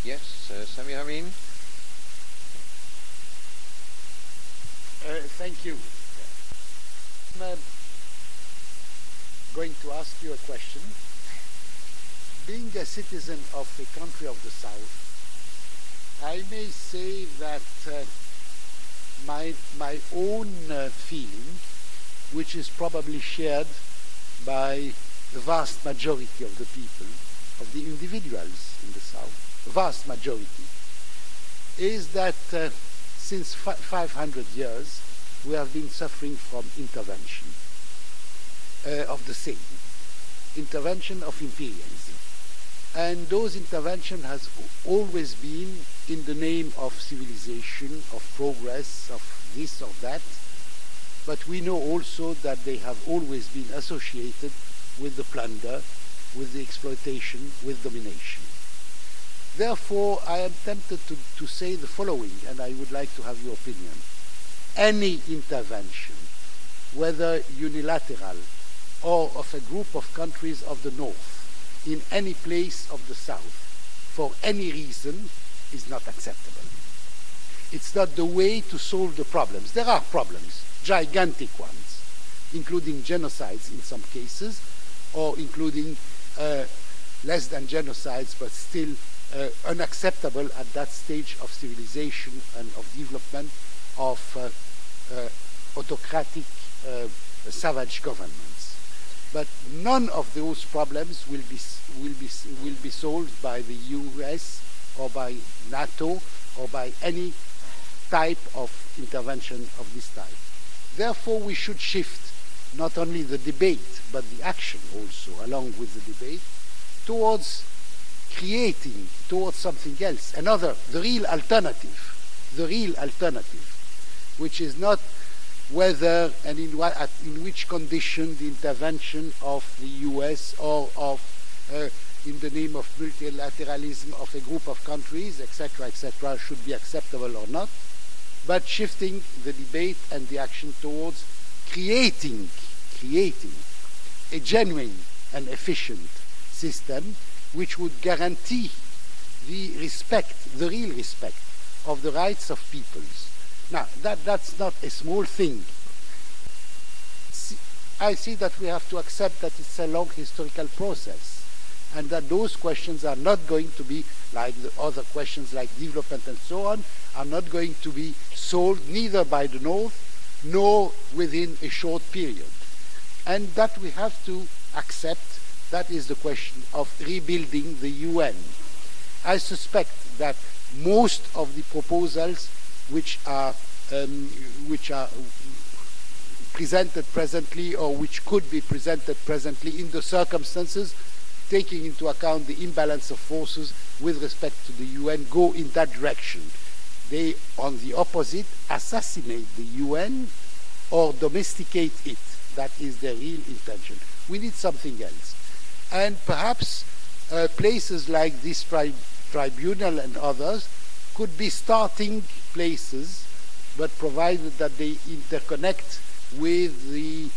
Yes, Samir Amin. Thank you. I'm going to ask you a question. Being a citizen of a country of the South, I may say that my own feeling, which is probably shared by the vast majority of the people, of the individuals in the South, the vast majority, is that since 500 years we have been suffering from intervention of the same, intervention of imperialism. And those intervention has always been in the name of civilization, of progress, of this, of that. But we know also that they have always been associated with the plunder, with the exploitation, with domination. Therefore, I am tempted to say the following, and I would like to have your opinion. Any intervention, whether unilateral or of a group of countries of the North, in any place of the South, for any reason, is not acceptable. It's not the way to solve the problems. There are problems, gigantic ones, including genocides in some cases, or including less than genocides, but still unacceptable at that stage of civilization and of development of autocratic savage governments. But none of those problems will be solved by the US or by NATO or by any type of intervention of this type. Therefore, we should shift not only the debate, but the action also, along with the debate, towards creating, towards something else, the real alternative, which is not whether and in which condition the intervention of the US or of, in the name of multilateralism, of a group of countries, etc., should be acceptable or not, but shifting the debate and the action towards creating a genuine and efficient system which would guarantee the real respect of the rights of peoples. Now, that's not a small thing. I see that we have to accept that it's a long historical process, and that those questions are not going to be, like the other questions like development and so on, are not going to be solved neither by the North nor within a short period. And that we have to accept. That is the question of rebuilding the UN. I suspect that most of the proposals which are presented presently, or which could be presented presently in the circumstances, taking into account the imbalance of forces with respect to the UN, go in that direction. They, on the opposite, assassinate the UN or domesticate it. That is their real intention. We need something else. And perhaps places like this tribunal and others could be starting places, but provided that they interconnect with the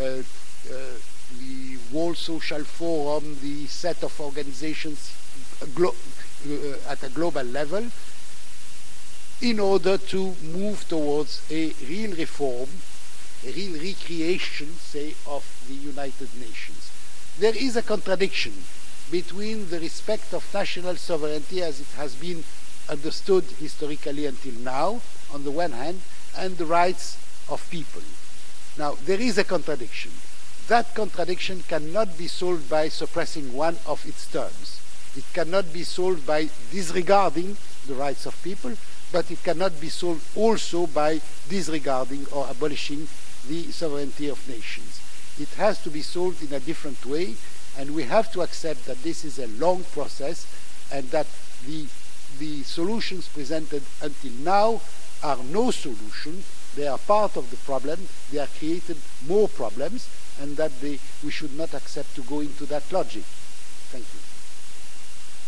World Social Forum, the set of organizations at a global level, in order to move towards a real reform, a real recreation, say, of the United Nations. There is a contradiction between the respect of national sovereignty as it has been understood historically until now, on the one hand, and the rights of people. Now, there is a contradiction. That contradiction cannot be solved by suppressing one of its terms. It cannot be solved by disregarding the rights of people, but it cannot be solved also by disregarding or abolishing the sovereignty of nations. It has to be solved in a different way, and we have to accept that this is a long process, and that the solutions presented until now are no solution. They are part of the problem. They are created more problems, and that we should not accept to go into that logic. Thank you.